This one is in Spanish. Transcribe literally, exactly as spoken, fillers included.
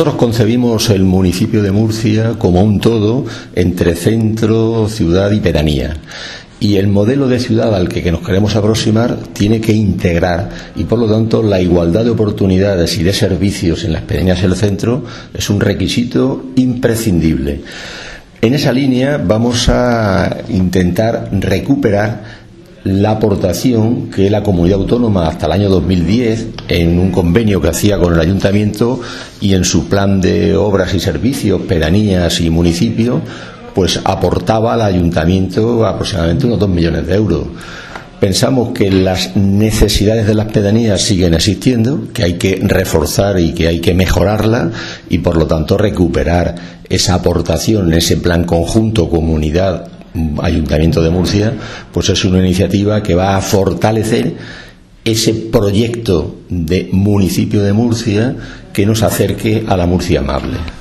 Nosotros concebimos el municipio de Murcia como un todo entre centro, ciudad y pedanía. Y el modelo de ciudad al que, que nos queremos aproximar tiene que integrar, y por lo tanto la igualdad de oportunidades y de servicios en las pedanías y el centro es un requisito imprescindible. En esa línea vamos a intentar recuperar la aportación que la comunidad autónoma hasta el año dos mil diez, en un convenio que hacía con el ayuntamiento y en su plan de obras y servicios, pedanías y municipios, pues aportaba al ayuntamiento aproximadamente unos dos millones de euros. Pensamos que las necesidades de las pedanías siguen existiendo, que hay que reforzar y que hay que mejorarla, y por lo tanto recuperar esa aportación, ese plan conjunto comunidad Ayuntamiento de Murcia, pues es una iniciativa que va a fortalecer ese proyecto de municipio de Murcia que nos acerque a la Murcia amable.